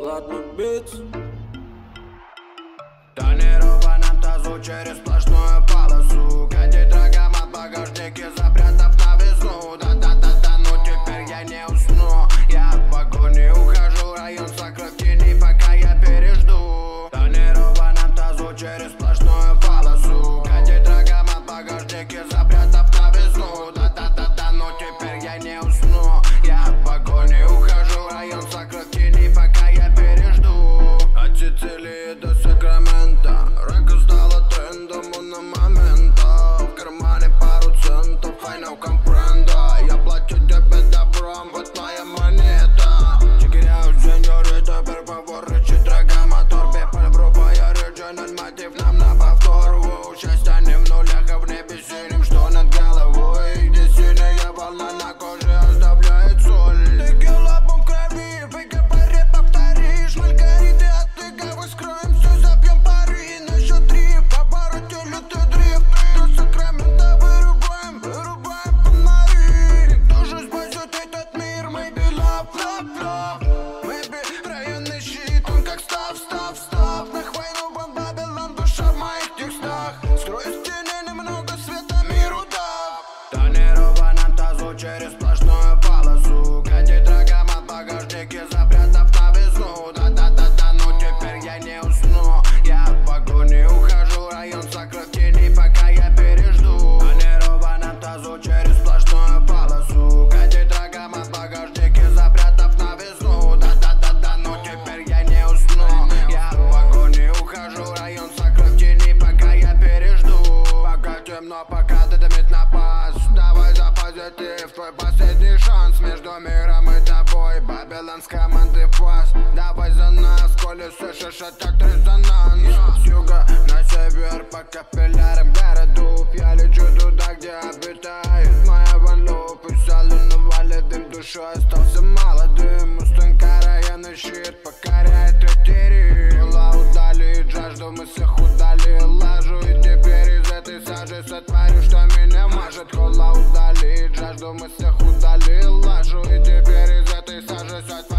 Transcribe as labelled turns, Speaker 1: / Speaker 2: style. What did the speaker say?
Speaker 1: Ладно, бит.
Speaker 2: Тонированном тазу через сплошную полосу. Катит рогом от багажники, запрятав на весу. Да-да-да-да, ну теперь я не усну. Я от погони ухожу, район закрыт в тени, пока я пережду. Тонированном тазу через сплошную полосу. Катит рогом от багажники, запрятав на весу. Да-да-да-да, ну теперь я не усну. Я от погони ухожу, район закрыт в тени, пока я пережду. От Сицилии до Сакрамента рэка стала трендом момента. В кармане пару центов, I know comprendo. Я плачу тебе добром, вот моя монета. Чекиряю, сеньорита, per favor, рычит дорога мотор. Пепаль, грубая оригинал, мотив нам на повтор. Счастье не в нулях, а в небе синим, что над головой. Где синяя волна на коже оставляет соль. Текила, бум в крови, фейка паре повторишь. Маргариты отыгрывай, скроем все, забьем пары. На счет 3, в повороте лютый дрифт. До Сакрамента вырубаем фонари. Кто же спасет этот мир? Maybe love, love, love. Maybe районный щит, он как став. На хвойну вон Бабилон, душа в моих текстах. Скрою в тени немного света, миру дав. Тонированном тазу через сплошную полосу. Катит рогом от багажники, запрятав на весу. Да-да-да-да, ну теперь я не усну. Я от погони ухожу, район закрыт в тени, пока я пережду. Тонированном тазу через сплошную полосу. Катит рогом от багажники, запрятав на весу. Да-да-да-да, ну теперь я не усну. Я от погони ухожу, район закрыт в тени, пока я пережду. Пока темно, пока дымит напас. Давай за позитив, твой последний шанс. Между миром и тобой, Бабилон с команды фас. Давай за нас, коли слышишь этот резонанс. С юга на север, по капиллярам городов. Я лечу туда, где обитает моя ванлоп. И салон валит дым, душой остался молодым. Мустанка районный щит покоряет третий. Дела удалит жажду, мы всех удали лажу. И теперь из этой сажи сотворю, что меня мажет. Кола удалит жажду, мы всех удали лажу. И теперь из этой сажи сотворю.